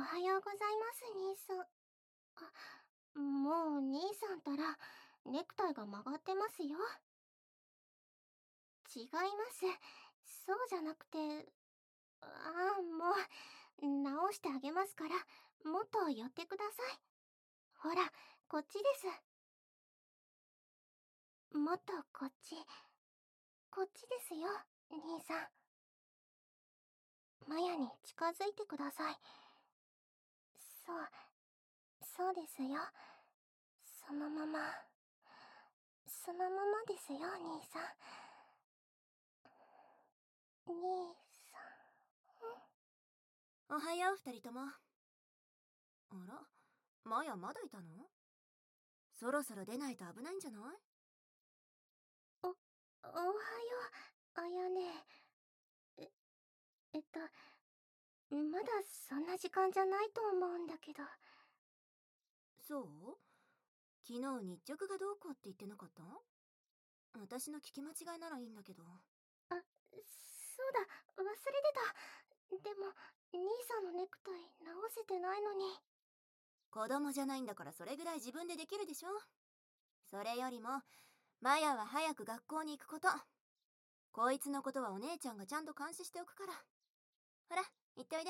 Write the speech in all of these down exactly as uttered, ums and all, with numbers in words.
はようございます、兄さん。あ、もう兄さんたら、ネクタイが曲がってますよ。違います。そうじゃなくて、ああ、もう、直してあげますから、もっと寄ってください。ほら、こっちです。もっとこっち。こっちですよ、兄さん。マヤに近づいてください。そう、そうですよ。そのまま、そのままですよ、兄さん。兄さおはよう、二人とも。あら、マヤまだいたの？そろそろ出ないと危ないんじゃない？ ん。お、おはよう、あやね。え、えっと、まだそんな時間じゃないと思うんだけど。 そう？昨日日直がどうこうって言ってなかった？私の聞き間違いならいいんだけど。 あ、そうだ、忘れてた。でも、兄さんのネクタイ直せてないのに。 子供じゃないんだからそれぐらい自分でできるでしょ。それよりも、マヤは早く学校に行くこと。こいつのことはお姉ちゃんがちゃんと監視しておくから。ほら、行っておいで。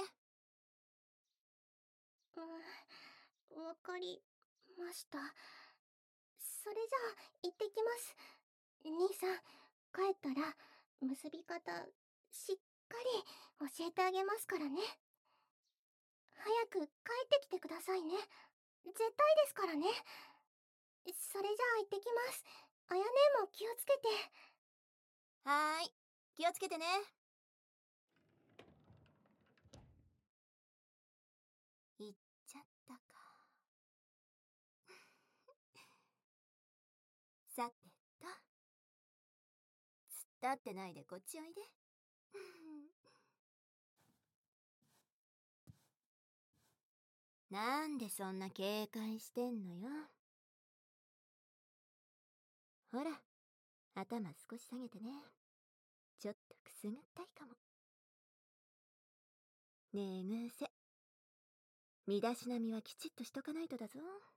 うん、わかりました。それじゃあ、行ってきます。兄さん、帰ったら、結び方、しっかり教えてあげますからね。早く帰ってきてくださいね。絶対ですからね。それじゃあ行ってきます。あやねも気をつけて。 はーい。気をつけてね。行っちゃったか。さてと。突っ立ってないでこっちおいで。なんでそんな警戒してんのよ。ほら、頭少し下げてね。ちょっとくすぐったいかも。ねえ、グーセ。身だしなみはきちっとしとかないとだぞ。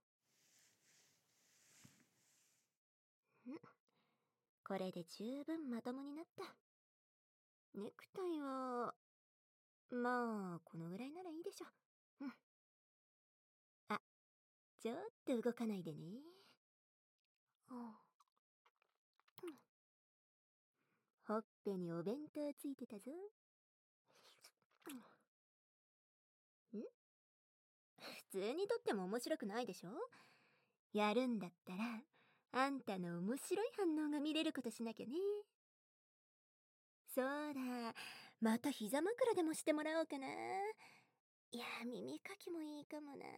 ん、これで十分まともになった。ネクタイは、まあ、このぐらいならいいでしょ。うん。あ、ちょっと動かないでね。うん。ほっぺにお弁当ついてたぞ。ん？普通にとっても面白くないでしょ？やるんだったら、あんたの面白い反応が見れることしなきゃね。そうだ、また膝枕でもしてもらおうかな。いや、耳かきもいいかもな。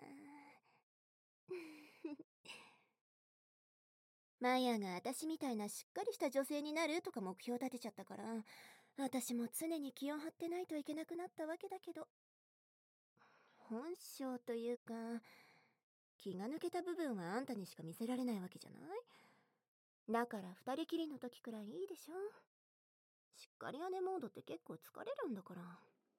マヤが私みたいなしっかりした女性になるとか目標立てちゃったから、私も常に気を張ってないといけなくなったわけだけど、本性というか、気が抜けた部分はあんたにしか見せられないわけじゃない？だから二人きりの時くらいいいでしょ。しっかり姉モードって結構疲れるんだから。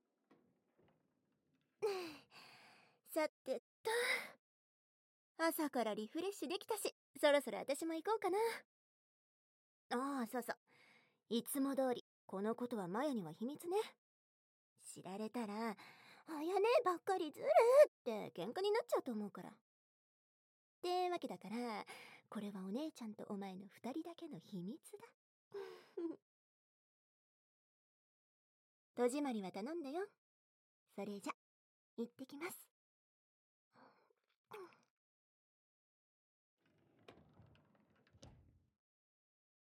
さてと、朝からリフレッシュできたし、そろそろ私も行こうかな。ああ、そうそう。いつも通り、このことはマヤには秘密ね。知られたら、あやねばっかりずるって喧嘩になっちゃうと思うから。ってわけだから、これはお姉ちゃんとお前の二人だけの秘密だ。戸締まりは頼んだよ。それじゃ、行ってきます。